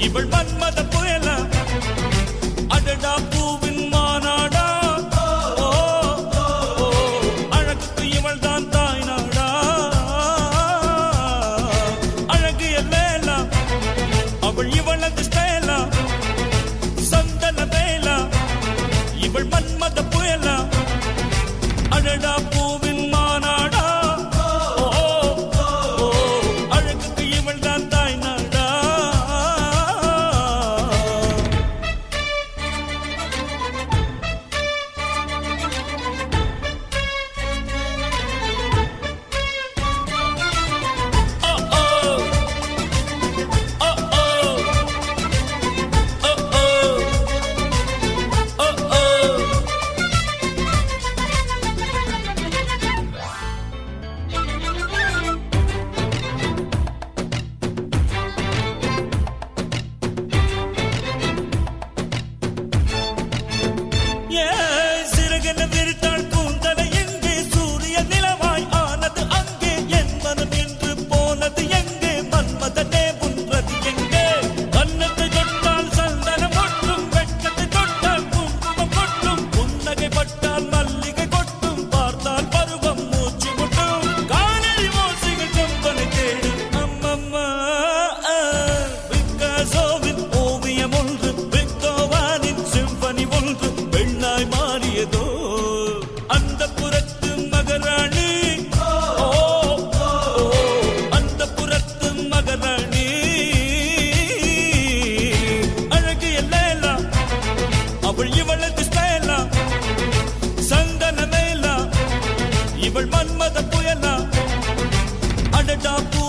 இவள் மன்மத புயலா அடடா பூவின் மாநாடா அழகுக்கு இவள் தான் தாய் நாடா அழகு எல்லேலா அவள் இவளது ஸ்டைலா சந்தன வேலா இவள் மன்மத புயலா அடடா பூவின் மாநாடா அழகுக்கு இவள் தான் தாய் நாடா சிறகென விரித்தாள் கூந்தலை எங்கே சூரிய நிலவாய் ஆனது அங்கே என் மனம் என்று போனது எங்கே மன்மதனே உன்றது எங்கே கன்னத்தை தொட்டால் சந்தனம் கொட்டும் வெட்கத்தை தொட்டால் குங்குமம் கொட்டும் புன்னகை பட்டால் மல்லிகை கொட்டும் பார்த்தால் பருவம் மூச்சு முட்டும் காணறி மோசிகள் செம்பனை தேடும் அம்மம்மா பிக்காசோவின் ஓவியம் ஒன்று பெத்தோவானின் சிம்பனி ஒன்று பெண்ணாய் மாறியதோ அந்த புறத்து மகராணி அந்த புறத்து மகராணி அழகு எல்லேலா அவள் இவளது ஸ்டைலா சந்தன மேலா இவள் மன்மத புயலா அடடா பூ